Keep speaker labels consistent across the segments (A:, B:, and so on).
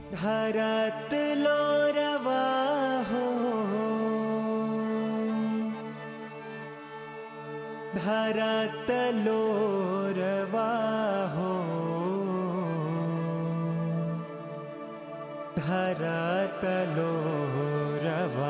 A: भरत लोरवा हो, भरत लोरवा हो, भरत लोरवा।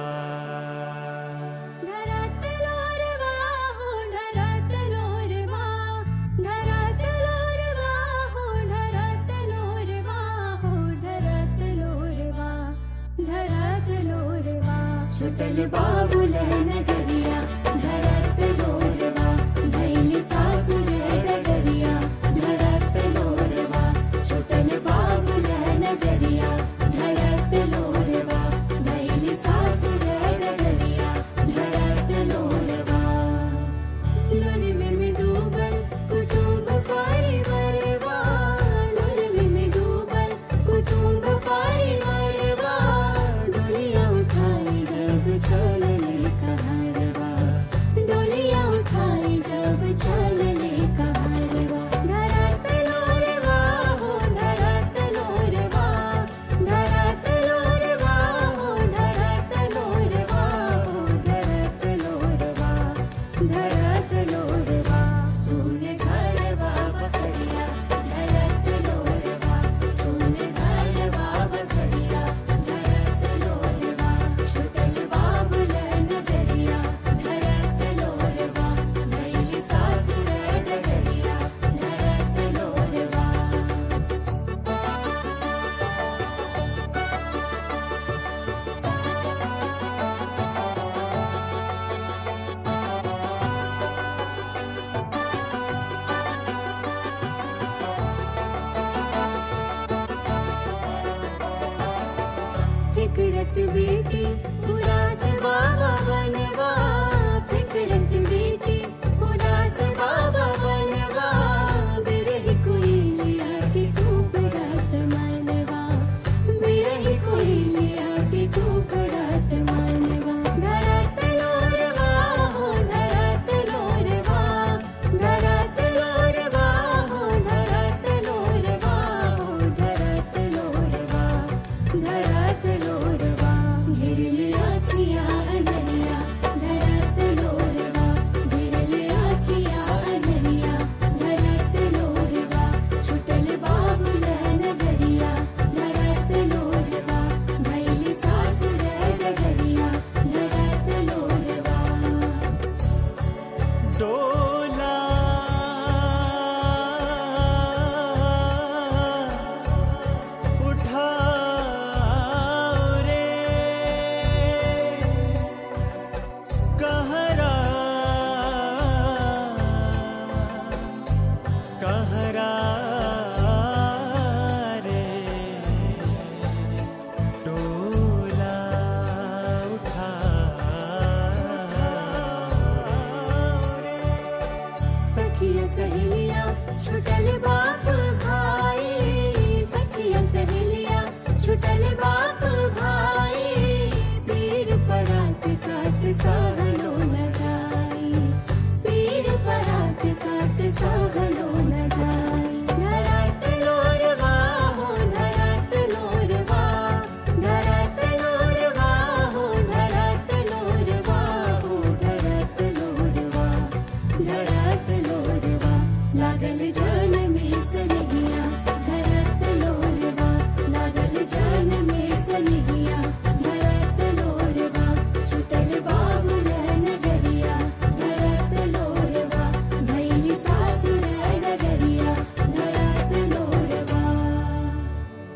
B: छुटल बाबुल नगरिया धरत लोरवा, धैली सासुर डगरिया धरत लोरवा। छुटल बाबुल नगरिया धरत लोरवा, धैली सासुर डगरिया धरत लोरवा। लोरवे में डूबल कुटुंब परिवारवा, लोरवे में डूबल कुटुंब परिवारवा। डोलिया उठाई जब चलने कहरवा, डोलिया उठाई जब चलने कहरवा। धरत लोरवा हो, धरत लोरवा, धरत लोरवा हो, धरत लोरवा हो, धरत लोरवा, धरत लोरवा। सुन घरवा बखरिया धरत लोरवा, सुन घरवा बखरिया धरत लोरवा। छुटल बाबुल नगरिया धरत लोरवा, धैली सासुर डगरिया धरत लोरवा। फिक्रत बेटी उदास बाबा बनवा, फिक्रत बेटी उदास बाबा बनवा। बिरही कोयलिया के खूब रात मनवा, बिरही कोयलिया के खूब रात मनवा। धरत लोरवा हो, धरत लोरवा, धरत लोरवा हो, धरत लोरवा हो, धरत लोरवा, धरत लोरवा। घिरल आँखिया अनरिया धरत लोरवा, घिरल आँखिया अनरिया धरत लोरवा। छुटल बाबुल नगरिया धरत लोरवा, धैली सासुर डगरिया धरत लोरवा।
A: डोला उठाओ रे कहरा, कहरा रे। डोला उठाओ रे।
B: सखिया सहेलिया छुटल बाप भाई, सखिया सहेलिया छुटल बाप